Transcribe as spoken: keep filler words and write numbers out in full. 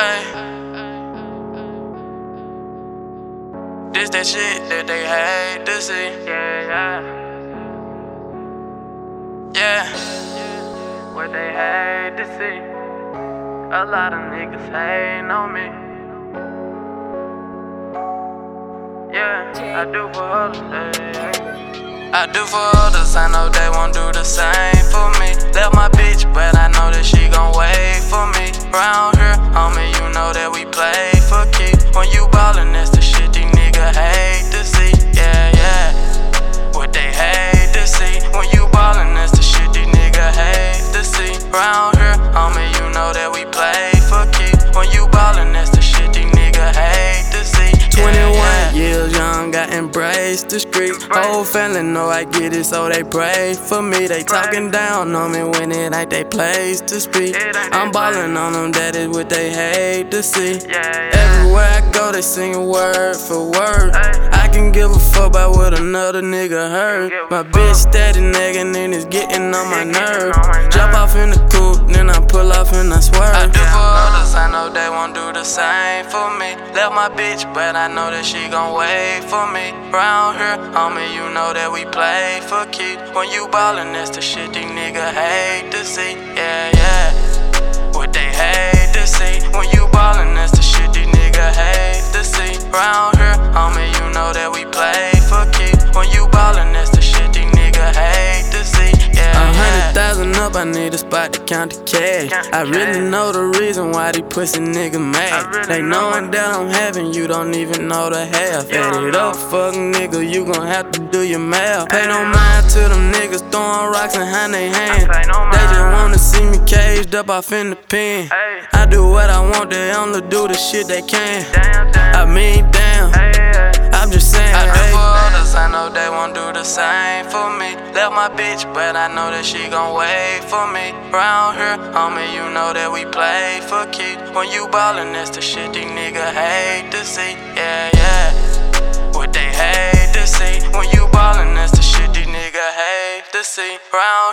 Ay. This that shit that they hate to see. Yeah, yeah. Yeah. What they hate to see. A lot of niggas hating on me. Yeah, I do for others. Hey. I do for others, I know they won't do the same for me. Left my bitch, but I know that she gon' wait for me. Round here, homie, you know that we play for keeps. When you ballin', that's the shit these niggas hate to see. Yeah, yeah. What they hate to see. When you ballin', that's the shit these niggas hate to see. Round here, homie, you know that we play for keeps. When you ballin', that's the shit these niggas hate to see. twenty-one years young, I embraced the street. Whole family know I get it, so they pray for me. They talking down on me when it ain't they place to speak. I'm ballin' on them, that is what they hate to see. Everywhere I go, they sing word for word. I can give a fuck about what another nigga heard. My bitch steady nagging and it's getting on my nerve. Jump off in the coupe, then I pull off and I swerve. I do for others, I know they won't do the same for me. Left my bitch, but I know that she gon' wait for me. Round here, homie, you know that we play for keeps. When you ballin', that's the shit these niggas hate to see. Yeah, yeah. What they hate to see. When you ballin', that's the shit these niggas hate to see. Round here, homie, you know that we play for keeps. When you ballin', that's the shit these niggas hate to see. Yeah, A hundred yeah. thousand up, I need a spot to count the cash. I really know the reason why these pussy niggas mad. They knowin' that I'm having, you don't even know the half. Add it up, fuck nigga, you gon' have to do your math. Pay no mind to them niggas throwing rocks behind they hand. They just wanna see me caged up off in the pen. I do what I want, they only do the shit they can. I mean, damn, I'm just saying, I do hey. for others, I know they won't do the same for me. Left my bitch, but I know that she gon' wait for me. Round here, homie, you know that we play for keeps. When you ballin', that's the shit these niggas hate to see. Yeah, yeah. What they hate to see. When you ballin', that's the shit these niggas hate to see. Round